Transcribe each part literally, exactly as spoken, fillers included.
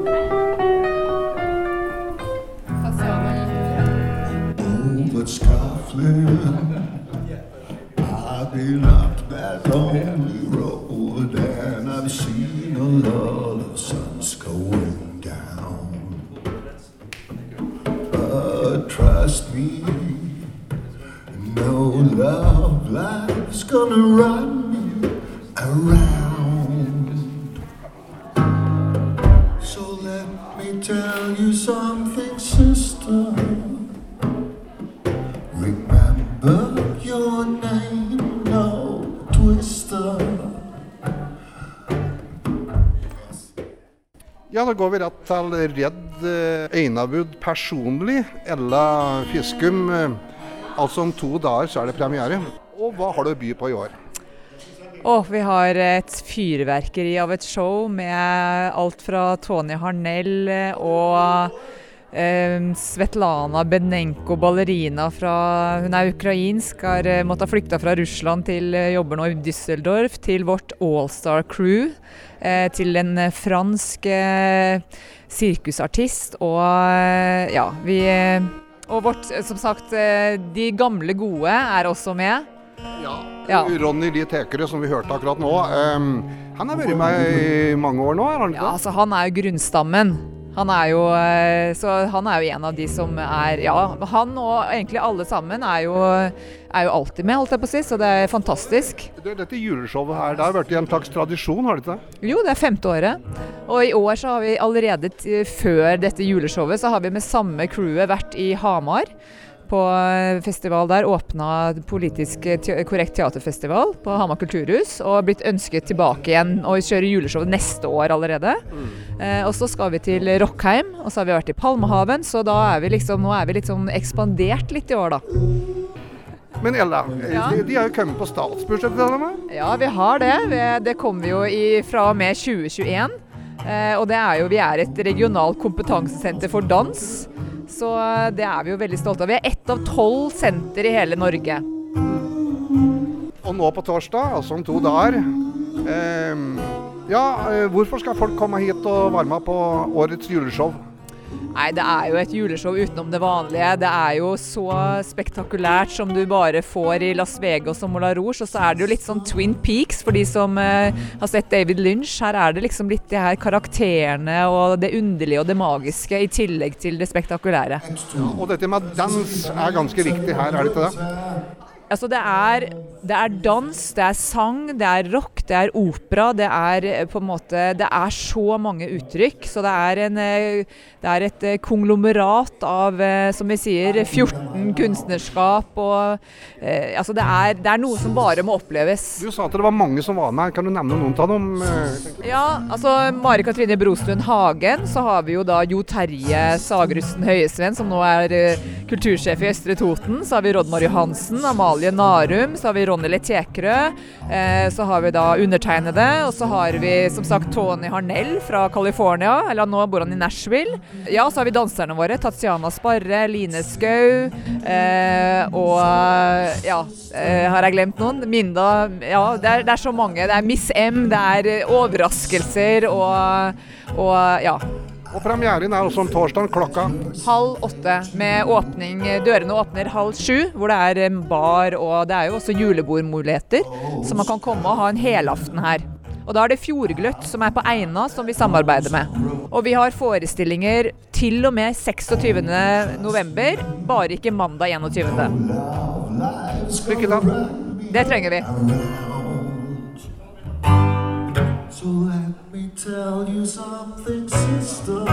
I've been up that lonely road and I've seen a lot of suns going down. But trust me, no love life's gonna run me around. So let me tell you something, sister. Remember your name, no twister. Ja, da går vi rett til Redd Einabud personlig. Ella Fiskum, altså om to dager så er det premiere. Og hva har du å by på i år? Oh, vi har et fyrverkeri av et show med alt fra Tony Harnell og eh, Svetlana Benenko, ballerina fra, hun er ukrainsk, har eh, måttet flykte fra Russland til eh, jobber nå i Düsseldorf, til vårt All-Star Crew, eh, til en eh, fransk eh, sirkusartist, og eh, ja, vi, eh, og vårt, eh, som sagt, eh, de gamle gode er også med. Ja, ja. Ronny Lie Tekere, som vi hørte akkurat nå, um, han har vært med i mange år nå, er han ikke? Ja, altså han er jo grunnstammen. Han er jo, så han er jo en av de som er, ja, han og egentlig alle sammen er jo, er jo alltid med, holdt jeg på å si, så det er fantastisk. Dette juleshowet her, det har vært en slags tradisjon, har det ikke det? Jo, det er femte året, og i år så har vi allerede, før dette juleshowet, så har vi med samme crewet vært i Hamar, på festival der, åpnet politisk te- korrekt teaterfestival på Hamar Kulturhus, og blitt ønsket tilbake igjen og kjøre juleshow neste år allerede. Mm. Eh, og så skal vi til Rockheim, og så har vi vært i Palmehaven, så da er vi liksom, nå er vi liksom ekspandert litt i år da. Men Ella, ja. de, de har jo kommet på statsbudsjettet denne med? Ja, vi har det. Vi, det kommer jo i, fra og med tjue tjueen, eh, og det er jo, vi er et regionalt kompetansesenter for dans. Så det er vi jo veldig stolte av. Vi er ett av tolv senter i hele Norge. Og nå på torsdag, altså om to dager, eh, ja, hvorfor skal folk komme hit og være med på årets juleshow? Nei, det er jo et juleshow utenom det vanlige. Det er jo så spektakulært som du bare får i Las Vegas og Moulin Rouge, og så er det jo litt sånn Twin Peaks for de som eh, har sett David Lynch. Her er det liksom litt de her karakterene og det underlige og det magiske i tillegg til det spektakulære. Ja, og dette med dans er ganske viktig her, er det ikke det? Altså det er, det er dans, det er sang, det er rock, det er opera, det er på en måte, det er så mange uttrykk, så det er, en, det er et konglomerat av, som vi sier, fjorten kunstnerskap, og eh, altså det er, det er noe som bare må oppleves. Du sa at det var mange som var med, kan du nevne noen av dem? Ja, altså Mari Katrine Brostrøm Hagen, så har vi jo da Jo Terje Sagerusten Høyesven, som nå er kultursjef i Østre Toten, så har vi Rodmar Johansen, Amalie Narum, så har vi Ronny Lie Tekere, eh, så har vi da undertegnede, og så har vi som sagt Tony Harnell fra California, eller nå bor han i Nashville. Ja, så har vi danserne våre, Tatjana Sparre, Line Skau, eh, og ja, eh, har jeg glemt noen? Minda, ja, det er, det er så mange. Det er Miss M, det er overraskelser, og, og ja. Og premieren er også om torsdagen klokka? Halv åtte, med åpning, dørene åpner halv sju, hvor det er en bar, og det er jo også julebordmuligheter, så man kan komme og ha en helaften her. Og da er det Fjordgløtt som er på Eina, som vi samarbeider med. Og vi har forestillinger til og med seksogtyvende november, bare ikke mandag enogtyvende Lykke til! Det trenger vi. So let me tell you something, sister.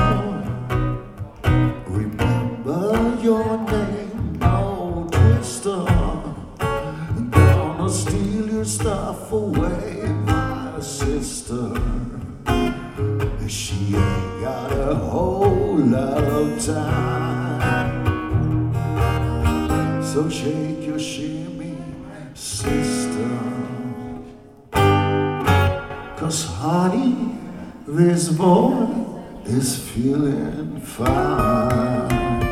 Remember your name, no twister. Gonna steal your stuff away, my sister. She ain't got a whole lot of time. So shake your shimmy, sister. 'Cause honey, this boy is feeling fine.